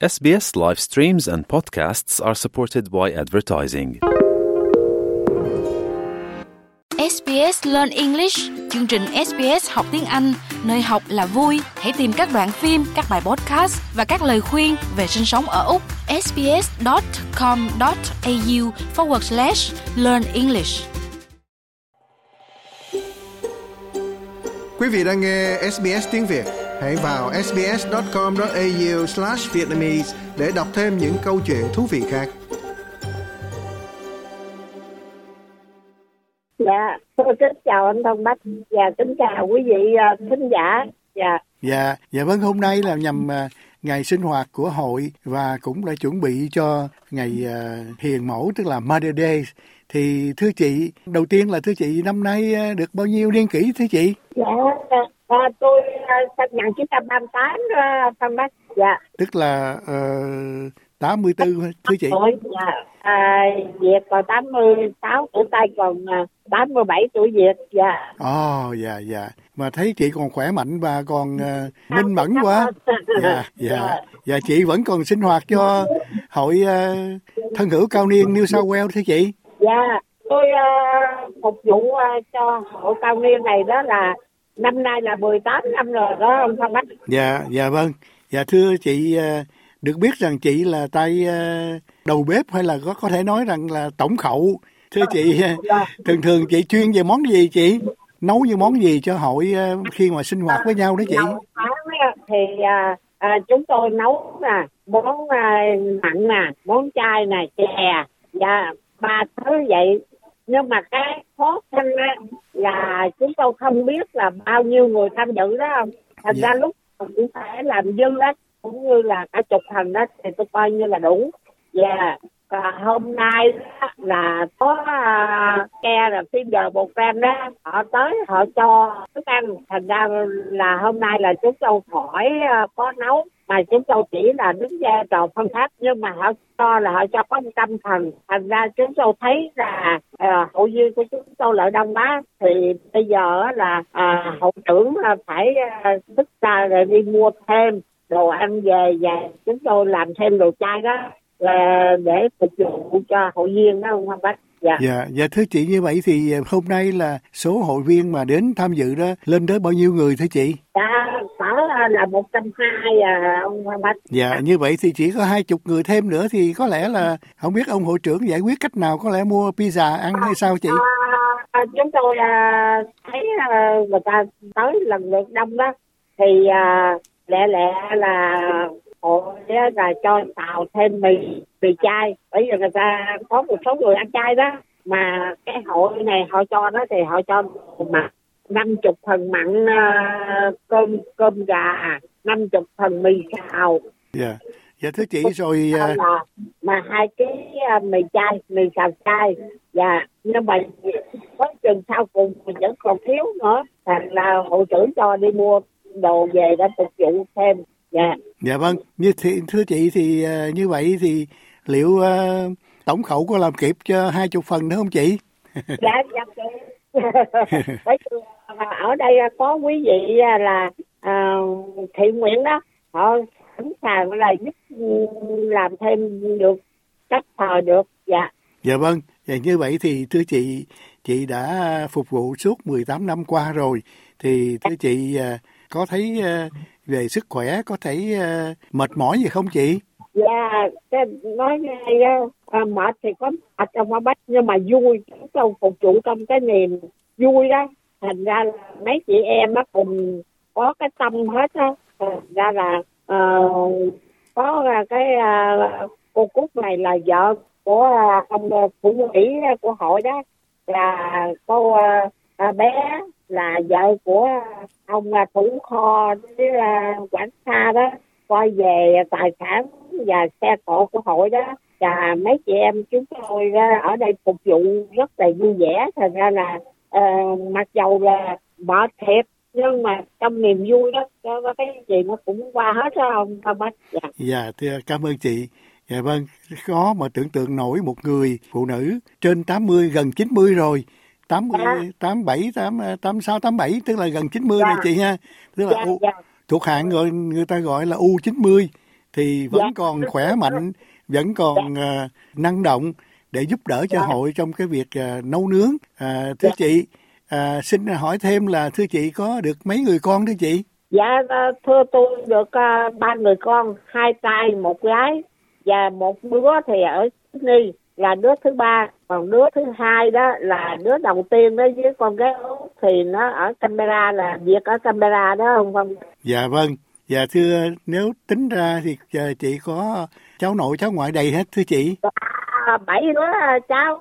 SBS live streams and podcasts are supported by advertising. SBS Learn English, chương trình SBS học tiếng Anh, nơi học là vui. Hãy tìm các đoạn phim, các bài podcast và các lời khuyên về sinh sống ở Úc. sbs.com.au/learn English. Quý vị đang nghe SBS tiếng Việt. Hãy vào sbs.com.au/Vietnamese để đọc thêm những câu chuyện thú vị khác. Dạ, tôi kính chào anh Thông Bách và kính chào quý vị khán giả. Dạ vâng, hôm nay là nhằm ngày sinh hoạt của hội và cũng đã chuẩn bị cho ngày hiền mẫu, tức là Mother Day. Thì thưa chị, đầu tiên là thưa chị năm nay được bao nhiêu niên kỷ thưa chị? Dạ, tôi sinh năm 1938 Thông Bách. Dạ. Tức là 84 thưa chị. Dạ. Việt còn 86 tuổi Tây, còn 87 tuổi Việt. Dạ. Dạ. Mà thấy chị còn khỏe mạnh và còn minh mẫn quá. Dạ, chị vẫn còn sinh hoạt cho hội thân hữu cao niên New South Wales thưa chị. Dạ, tôi phục vụ cho hội cao niên này đó là năm nay là 18 năm rồi đó ông Thông Bách. Dạ vâng. Dạ thưa chị, được biết rằng chị là tay đầu bếp hay là có thể nói rằng là tổng khẩu. Thưa chị, thường chị chuyên về món gì chị? Nấu những món gì cho hội khi mà sinh hoạt với nhau đó chị? Thì chúng tôi nấu món mặn món chay chè và 3 thứ vậy. Nhưng mà cái khó khăn là chúng tôi không biết là bao nhiêu người tham dự đó không. Thành ra lúc cũng phải làm dư đó, cũng như là cả chục hành đó thì tôi coi như là đủ. Và hôm nay đó, là có ke là phim giờ một gram đó, họ tới họ cho thức ăn. Thành ra là hôm nay là chúng tôi khỏi có nấu, mà chúng tôi chỉ là đứng ra trò phân phát, nhưng mà họ cho có 100 phần. Thành ra chúng tôi thấy là hội viên của chúng tôi lợi đông quá, thì bây giờ là hội trưởng phải thức ra rồi đi mua thêm đồ ăn về và chúng tôi làm thêm đồ chay đó là để phục vụ cho hội viên đó không bác. Dạ thưa chị, như vậy thì hôm nay là số hội viên mà đến tham dự đó lên tới bao nhiêu người thưa chị? Là 120 ông Hoàng Bách. Dạ, như vậy thì chỉ có 20 người thêm nữa thì có lẽ là không biết ông hội trưởng giải quyết cách nào, có lẽ mua pizza ăn hay sao chị? Chúng tôi thấy người ta tới lần lượt đông đó thì lẹ là hội là cho xào thêm mì chay. Bây giờ người ta có một số người ăn chay đó, mà cái hội này họ cho đó thì họ cho mà 50 phần mặn cơm gà, 50 phần mì xào. Dạ thưa chị rồi mà 2 cái mì xào chay. Nhưng mà có chừng sau cùng mình vẫn còn thiếu nữa, thành là hội trưởng cho đi mua đồ về để phục vụ thêm. Dạ vâng, thưa chị thì như vậy thì liệu tổng khẩu có làm kịp cho 20 phần nữa không chị? Dạ ở đây có quý vị là thiện nguyện đó, họ sẵn sàng là giúp làm thêm được, cách thời được. Dạ vâng, như vậy thì thưa chị đã phục vụ suốt 18 năm qua rồi, thì thưa chị có thấy về sức khỏe có thấy mệt mỏi gì không chị? Nói ngay mệt thì có mệt trong Bách, nhưng mà vui, chúng tôi phục vụ trong cái niềm vui đó. Thành ra là mấy chị em nó cùng có cái tâm hết đó. Thành ra là có cái cô Cúc này là vợ của ông thủ quỹ của hội đó, là cô bé là vợ của ông thủ kho với quản xa đó, coi về tài sản và xe cộ của hội đó. Và mấy chị em chúng tôi ở đây phục vụ rất là vui vẻ. Thành ra là mặc dầu là mệt thiệt, nhưng mà trong niềm vui đó cái gì nó cũng qua hết đó ông Thomas. Thưa, cảm ơn chị. Dạ vâng, khó mà tưởng tượng nổi một người phụ nữ trên 80, gần 90 rồi, 80, 87, 86, 87, tức là gần 90 này chị ha. Tức là thuộc hạng người ta gọi là U90. thì vẫn còn khỏe mạnh, vẫn còn năng động để giúp đỡ cho hội trong cái việc nấu nướng. Thưa chị, xin hỏi thêm là thưa chị có được mấy người con thưa chị? Dạ thưa tôi được 3 người con, 2 trai 1 gái, và một đứa thì ở Sydney là đứa thứ 3, còn đứa thứ 2 đó là đứa đầu tiên đó với con gái Úc thì nó ở Canberra, là việc ở Canberra đó không? Dạ vâng. Dạ thưa, nếu tính ra thì chị có cháu nội cháu ngoại đầy hết thưa chị? 7 đứa cháu,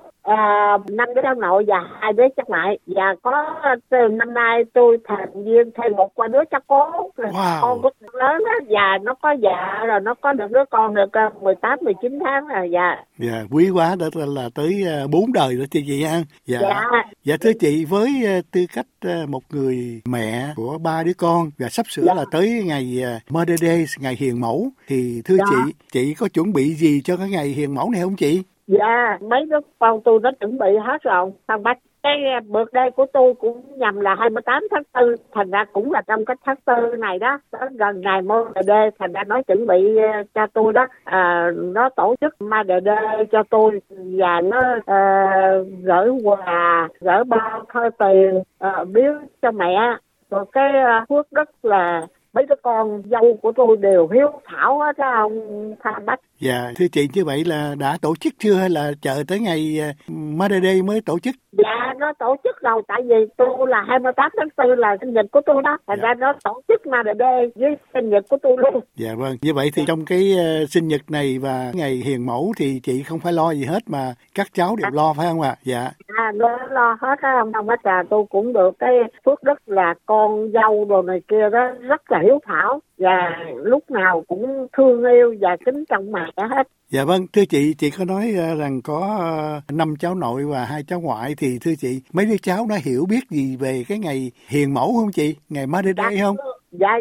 5 đứa cháu nội và 2 đứa cháu ngoại. Và có năm nay tôi thành viên thêm một đứa cháu cố. Wow. Con của lớn đó, và nó có vợ rồi, nó có được đứa con được 18-19 tháng rồi. Dạ, quý quá, đó là tới 4 đời rồi chị ha. Dạ thưa chị, với tư cách một người mẹ của 3 đứa con và sắp sửa là tới ngày Mother Day, ngày hiền mẫu, thì thưa chị có chuẩn bị gì cho cái ngày hiền mẫu này không chị? Dạ, mấy đứa con tôi nó chuẩn bị hết rồi. Thằng Bách, cái birthday của tôi cũng nhằm là 28 tháng 4, thành ra cũng là trong cái tháng 4 này đó, gần ngày Mother Day, thành ra nó chuẩn bị cho tôi đó, nó tổ chức Mother Day cho tôi, và nó gửi quà, gửi bao khơi tiền biếu cho mẹ. Rồi cái phước đức là mấy đứa con dâu của tôi đều hiếu thảo hết đó ông Phan Bách. Dạ, thưa chị, như vậy là đã tổ chức chưa hay là chờ tới ngày Mother Day mới tổ chức? Dạ, nó tổ chức rồi, tại vì tôi là 28 tháng 4 là sinh nhật của tôi đó, thành ra nó tổ chức Mother Day với sinh nhật của tôi luôn. Dạ vâng, như vậy thì trong cái sinh nhật này và ngày hiền mẫu thì chị không phải lo gì hết mà các cháu đều lo phải không ạ? Dạ. Nó lo hết đó ông Bách à, tôi cũng được cái phước đức là con dâu đồ này kia đó rất là hiếu thảo và lúc nào cũng thương yêu và kính trọng mẹ hết. Dạ vâng, thưa chị có nói rằng có 5 cháu nội và 2 cháu ngoại, thì thưa chị, mấy đứa cháu nó hiểu biết gì về cái ngày hiền mẫu không chị? Ngày Mother Day không? Dạ,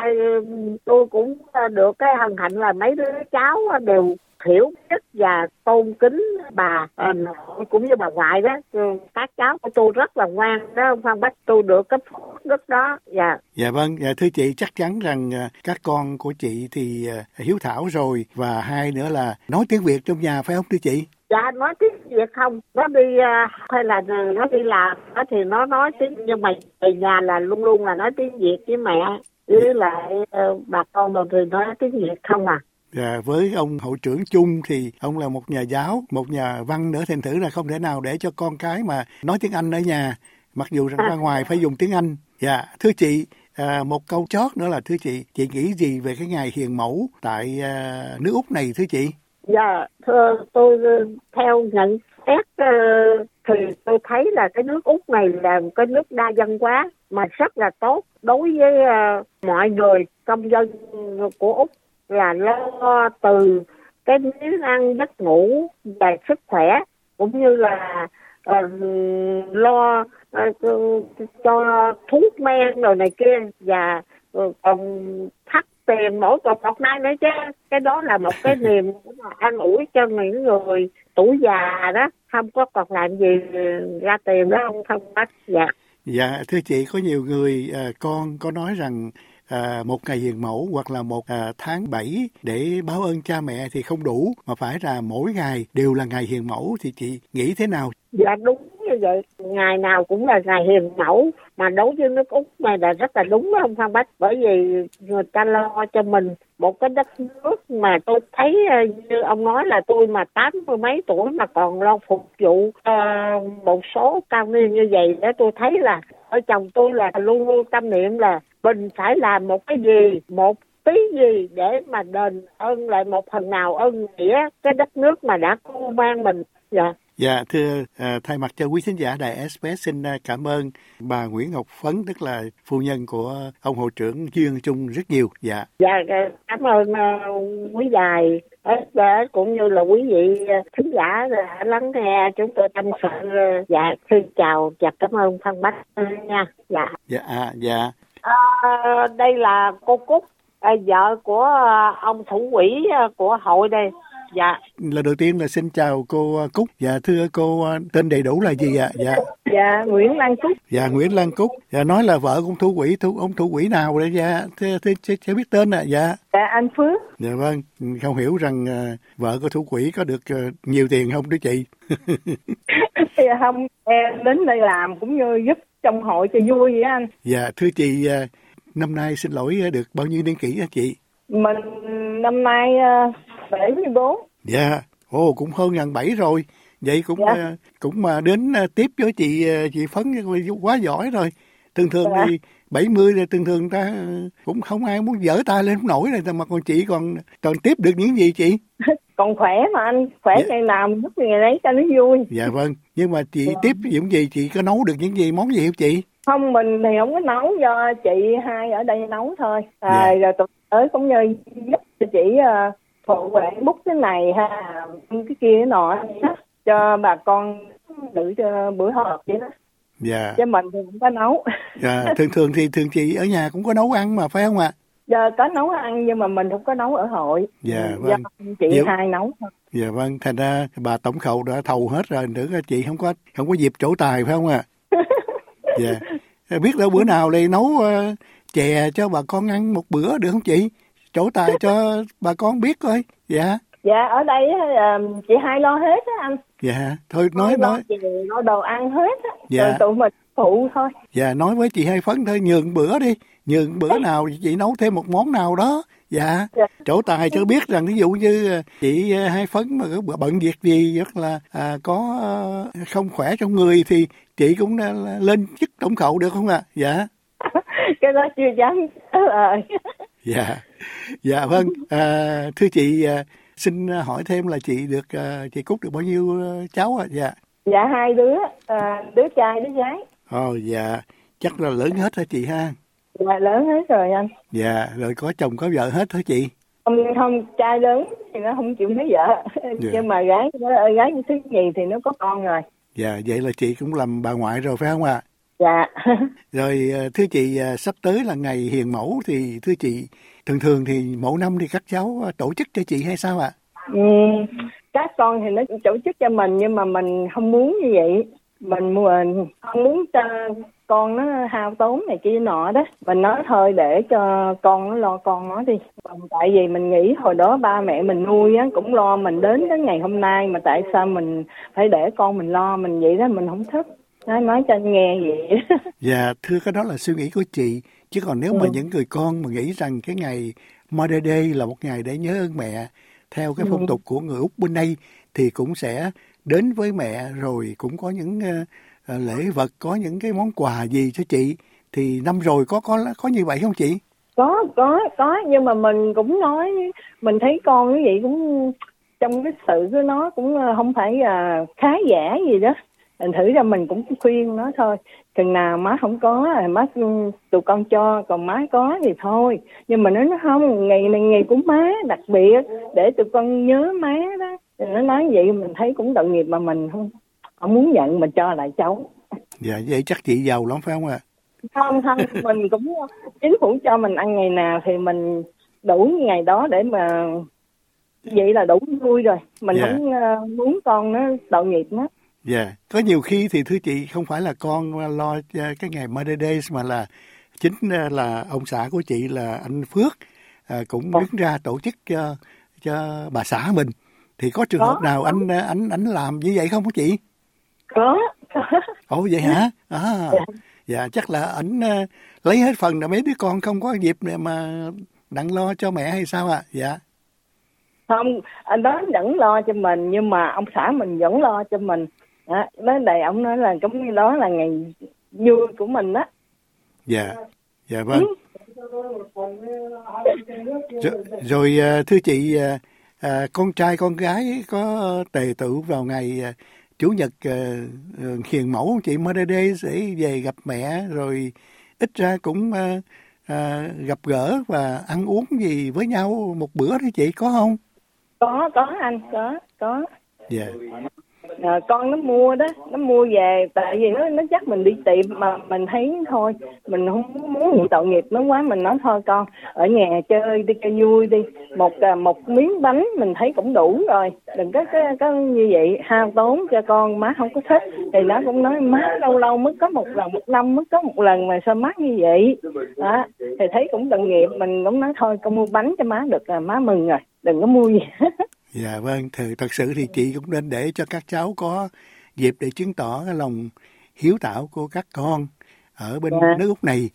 tôi cũng được cái hân hạnh là mấy đứa cháu đều hiểu biết và tôn kính bà nội cũng như bà ngoại đó. Các cháu của tôi rất là ngoan đó ông Phan Bách, tôi được cái phước đức đó. Dạ vâng, thưa chị, chắc chắn rằng các con của chị thì hiếu thảo rồi, và hai nữa là nói tiếng Việt trong nhà phải không thưa chị? Dạ, nói tiếng Việt không, nó đi hay là nó đi làm thì nó nói tiếng, nhưng mà về nhà là luôn luôn là nói tiếng Việt với mẹ với lại bà con rồi thì nói tiếng Việt không à. Dạ, với ông hội trưởng Chung thì ông là một nhà giáo, một nhà văn nữa, thành thử là không thể nào để cho con cái mà nói tiếng Anh ở nhà, mặc dù rằng ra ngoài phải dùng tiếng Anh. Dạ, thưa chị, một câu chót nữa là thưa chị nghĩ gì về cái ngày hiền mẫu tại nước Úc này thưa chị? Dạ, thưa tôi theo nhận xét thì tôi thấy là cái nước Úc này là một cái nước đa văn hóa mà rất là tốt đối với mọi người công dân của Úc, là lo từ cái miếng ăn giấc ngủ và sức khỏe, cũng như là lo cho thuốc men rồi này kia, và còn thắt tiền mỗi một nay nữa chứ. Cái đó là một cái niềm an ủi cho những người tuổi già đó, không có còn làm gì ra tiền đó không bắt. Dạ, thưa chị, có nhiều người con có nói rằng một ngày hiền mẫu hoặc là một tháng 7 để báo ơn cha mẹ thì không đủ, mà phải là mỗi ngày đều là ngày hiền mẫu, thì chị nghĩ thế nào? Dạ đúng như vậy, ngày nào cũng là ngày hiền mẫu, mà đối với nước Úc này là rất là đúng không Phan Bách, bởi vì người ta lo cho mình một cái đất nước mà tôi thấy như ông nói là tôi mà 80 mấy tuổi mà còn lo phục vụ một số cao niên như vậy đó, tôi thấy là ở chồng tôi là luôn luôn tâm niệm là mình phải làm một cái gì, một tí gì để mà đền ơn lại một phần nào ơn nghĩa cái đất nước mà đã cưu mang mình. Dạ, thưa thay mặt cho quý thính giả đài SBS xin cảm ơn bà Nguyễn Ngọc Phấn, tức là phu nhân của ông hội trưởng Dương Chung rất nhiều. Dạ, cảm ơn quý đài SBS cũng như là quý vị thính giả đã lắng nghe chúng tôi tâm sự. Dạ, xin chào và cảm ơn Phan Bách nha. Dạ. Đây là cô Cúc, vợ của ông thủ quỹ của hội đây. Dạ. Lần đầu tiên là xin chào cô Cúc. Dạ thưa cô, tên đầy đủ là gì ạ? Dạ. Dạ, Nguyễn Lan Cúc. Dạ, Nguyễn Lan Cúc. Dạ, nói là vợ con thủ quỹ, ông thủ quỹ nào đấy? Dạ, chưa biết tên ạ. Dạ. Dạ, anh Phước. Dạ vâng, không hiểu rằng vợ của thủ quỹ có được nhiều tiền không đó chị? Dạ không, em đến đây làm cũng như giúp trong hội cho vui vậy anh. Dạ, thưa chị, năm nay xin lỗi được bao nhiêu niên kỷ hả chị? Mình năm nay 74. Dạ, cũng hơn gần 7 rồi. Vậy cũng mà đến tiếp với chị Phấn quá giỏi rồi. Thường thì 70 thì thường ta cũng không ai muốn dở tay lên nổi rồi, mà còn chị còn tiếp được những gì chị? Còn khỏe mà anh, khỏe ngày nào mình giúp ngày đấy cho nó vui. Dạ vâng, nhưng mà chị tiếp những gì, chị có nấu được những gì, món gì không chị? Không, mình thì không có nấu, do chị hai ở đây nấu thôi. Rồi tụi tới cũng như giúp cho chị phụ quản bút cái này ha, cái kia cái nọ cho bà con đựng cho bữa họp vậy đó. Dạ. Chứ mình thì không có nấu. Dạ, thường chị ở nhà cũng có nấu ăn mà phải không ạ? Giờ có nấu ăn nhưng mà mình không có nấu ở hội. Dạ vâng. Do chị hai nấu thôi. Dạ vâng, thành ra bà tổng khẩu đã thầu hết rồi, nữa chị không có dịp trổ tài phải không ạ? Dạ. Biết đâu bữa nào lại nấu chè cho bà con ăn một bữa được không chị? Trổ tài cho bà con biết coi. Dạ. Dạ, ở đây chị hai lo hết á anh. Dạ, thôi nói. Chị lo đồ ăn hết á. Dạ. Rồi tụi mình phụ thôi. Dạ, nói với chị Hai Phấn thôi, nhường bữa đi. Nhường bữa nào chị nấu thêm một món nào đó. Dạ. Trổ tài cho biết rằng ví dụ như chị Hai Phấn mà bận việc gì rất là có không khỏe trong người thì chị cũng lên chức tổng khẩu được không ạ? Dạ. Cái đó chưa dám lời. Dạ. Dạ vâng. Thưa chị, xin hỏi thêm là chị chị Cúc được bao nhiêu cháu ạ? Dạ. Dạ 2 đứa, đứa trai đứa gái. Dạ, chắc là lớn hết hả chị ha? Dạ lớn hết rồi anh. Dạ, rồi có chồng có vợ hết hả chị? Không, trai lớn thì nó không chịu lấy vợ. Dạ. Nhưng mà gái thứ nhì thì nó có con rồi. Dạ, vậy là chị cũng làm bà ngoại rồi phải không ạ? Dạ. Rồi thưa chị, sắp tới là ngày hiền mẫu thì thưa chị, thường thì mỗi năm thì các cháu tổ chức cho chị hay sao ạ? Các con thì nó tổ chức cho mình nhưng mà mình không muốn như vậy. Mình không muốn cho con nó hao tốn này kia nọ đó. Mình nói thôi để cho con nó lo con nó đi. Tại vì mình nghĩ hồi đó ba mẹ mình nuôi á cũng lo mình đến ngày hôm nay, mà tại sao mình phải để con mình lo mình vậy đó, mình không thích. Nói cho anh nghe vậy. Dạ, thưa, cái đó là suy nghĩ của chị. Chứ còn nếu mà những người con mà nghĩ rằng cái ngày Mother Day là một ngày để nhớ ơn mẹ, theo cái phong tục của người Úc bên đây, thì cũng sẽ đến với mẹ rồi cũng có những lễ vật, có những cái món quà gì cho chị. Thì năm rồi có như vậy không chị? Có, nhưng mà mình cũng nói, mình thấy con cái gì cũng trong cái sự của nó cũng không phải khá giả gì đó. Thành thử ra mình cũng khuyên nó thôi, chừng nào má không có thì má tụi con cho, còn má có thì thôi. Nhưng mà nó không, ngày này ngày của má đặc biệt để tụi con nhớ má đó. Nó nói vậy mình thấy cũng tội nghiệp, mà mình không muốn nhận, mình cho lại cháu. Dạ, vậy chắc chị giàu lắm phải không ạ? Không, mình cũng chính phủ cho mình ăn ngày nào thì mình đủ ngày đó để mà vậy là đủ vui rồi. Mình không muốn con nó tội nghiệp nó. Dạ, có nhiều khi thì thưa chị không phải là con lo cái ngày Mother Day, mà là chính là ông xã của chị là anh Phước cũng đứng ra tổ chức cho bà xã mình. Thì có trường hợp nào anh làm như vậy không hả chị? Có. Ồ vậy hả? Dạ, chắc là ảnh lấy hết phần là mấy đứa con không có dịp để mà đặng lo cho mẹ hay sao ạ? Dạ. Không, anh đó vẫn lo cho mình, nhưng mà ông xã mình vẫn lo cho mình. Đó, đây ông nói là giống như đó là ngày vui của mình đó. Dạ, dạ vâng. Rồi thưa chị, con trai con gái có tề tựu vào ngày Chủ nhật hiền mẫu không chị? Mother Day sẽ về gặp mẹ, rồi ít ra cũng gặp gỡ và ăn uống gì với nhau một bữa đó chị, có không? Có anh, có. Dạ. Con nó mua đó, nó mua về tại vì nó dắt mình đi tiệm mà mình thấy thôi, mình không muốn tội nghiệp nó quá, mình nói thôi con ở nhà chơi đi cho vui đi, một miếng bánh mình thấy cũng đủ rồi, đừng có như vậy hao tốn cho con, má không có thích. Thì nó cũng nói má lâu lâu mới có một lần, một năm mới có một lần mà sao mắc như vậy đó. Thì thấy cũng tội nghiệp, mình cũng nói thôi con mua bánh cho má được là má mừng rồi, đừng có mua gì. Dạ vâng, thật sự thì chị cũng nên để cho các cháu có dịp để chứng tỏ cái lòng hiếu thảo của các con ở bên nước Úc này.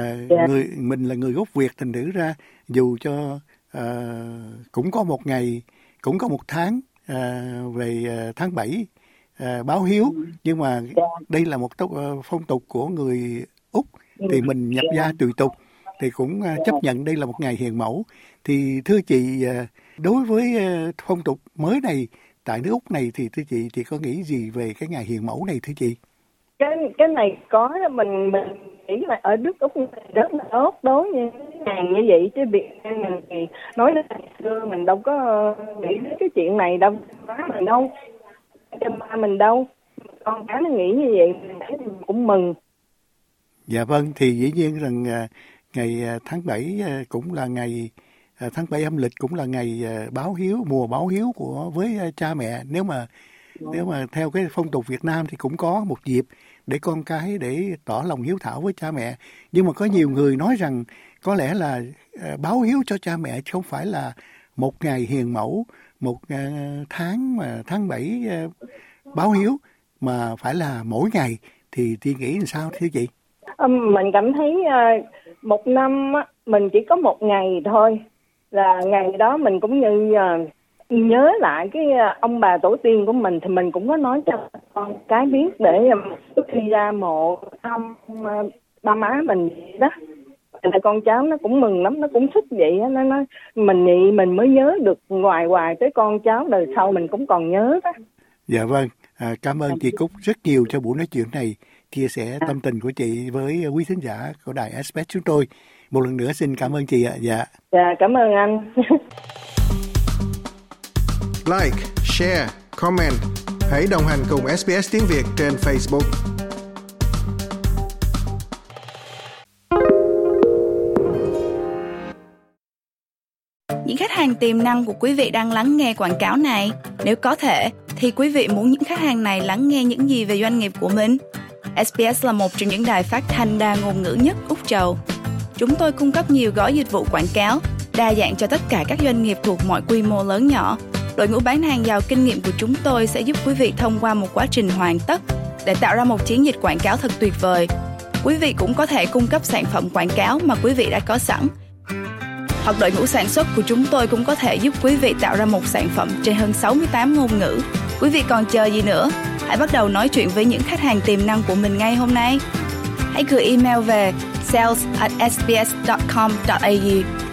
Mình là người gốc Việt, thành thử ra dù cho cũng có một ngày, cũng có một tháng về tháng 7 báo hiếu, nhưng mà đây là một phong tục của người Úc, thì mình nhập gia tùy tục thì cũng chấp nhận đây là một ngày hiền mẫu. Thì thưa chị, đối với phong tục mới này tại nước Úc này thì thưa chị có nghĩ gì về cái ngày hiền mẫu này thưa chị? Cái này có, mình nghĩ là ở nước Úc rất là tốt đối với ngày như vậy, chứ Việt Nam mình thì nói đến ngày xưa mình đâu có nghĩ đến cái chuyện này đâu, má mình đâu, cho ba mình đâu, con cái nó nghĩ như vậy mình cũng mừng. Dạ vâng, thì dĩ nhiên rằng ngày tháng 7 cũng là ngày tháng 7 âm lịch, cũng là ngày báo hiếu, mùa báo hiếu với cha mẹ. Nếu mà theo cái phong tục Việt Nam thì cũng có một dịp để con cái để tỏ lòng hiếu thảo với cha mẹ. Nhưng mà có nhiều người nói rằng có lẽ là báo hiếu cho cha mẹ chứ không phải là một ngày hiền mẫu, một tháng mà tháng 7 báo hiếu, mà phải là mỗi ngày. Thì chị nghĩ làm sao thưa chị? Mình cảm thấy một năm mình chỉ có một ngày thôi, là ngày đó mình cũng như nhớ lại cái ông bà tổ tiên của mình, thì mình cũng có nói cho con cái biết để trước khi ra mộ thăm ba má mình đó. Là con cháu nó cũng mừng lắm, nó cũng thích vậy đó. Nó nói mình mới nhớ được, hoài tới con cháu đời sau mình cũng còn nhớ đó. Dạ vâng, cảm ơn chị Cúc rất nhiều cho buổi nói chuyện này, chia sẻ tâm tình của chị với quý thính giả của đài SBS chúng tôi. Một lần nữa xin cảm ơn chị ạ. Dạ, cảm ơn anh. Like, share, comment. Hãy đồng hành cùng SBS tiếng Việt trên Facebook. Những khách hàng tiềm năng của quý vị đang lắng nghe quảng cáo này. Nếu có thể, thì quý vị muốn những khách hàng này lắng nghe những gì về doanh nghiệp của mình? SBS là một trong những đài phát thanh đa ngôn ngữ nhất Úc Châu. Chúng tôi cung cấp nhiều gói dịch vụ quảng cáo, đa dạng cho tất cả các doanh nghiệp thuộc mọi quy mô lớn nhỏ. Đội ngũ bán hàng giàu kinh nghiệm của chúng tôi sẽ giúp quý vị thông qua một quá trình hoàn tất để tạo ra một chiến dịch quảng cáo thật tuyệt vời. Quý vị cũng có thể cung cấp sản phẩm quảng cáo mà quý vị đã có sẵn. Hoặc đội ngũ sản xuất của chúng tôi cũng có thể giúp quý vị tạo ra một sản phẩm trên hơn 68 ngôn ngữ. Quý vị còn chờ gì nữa? Hãy bắt đầu nói chuyện với những khách hàng tiềm năng của mình ngay hôm nay. Hãy gửi email về sales@sbs.com.au